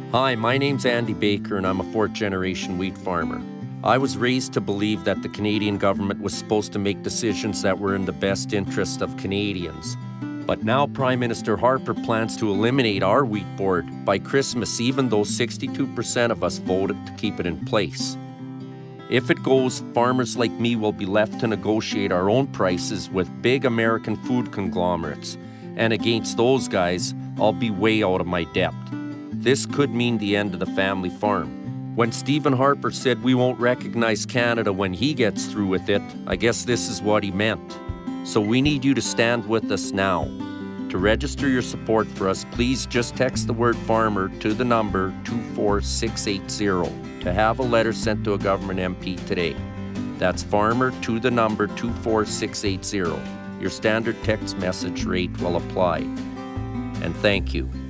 Hi, my name's Andy Baker and I'm a fourth-generation wheat farmer. I was raised to believe that the Canadian government was supposed to make decisions that were in the best interest of Canadians. But now Prime Minister Harper plans to eliminate our wheat board by Christmas, even though 62% of us voted to keep it in place. If it goes, farmers like me will be left to negotiate our own prices with big American food conglomerates. And against those guys, I'll be way out of my depth. This could mean the end of the family farm. When Stephen Harper said we won't recognize Canada when he gets through with it, I guess this is what he meant. So we need you to stand with us now. To register your support for us, please just text the word farmer to the number 24680 to have a letter sent to a government MP today. That's farmer to the number 24680. Your standard text message rate will apply. And thank you.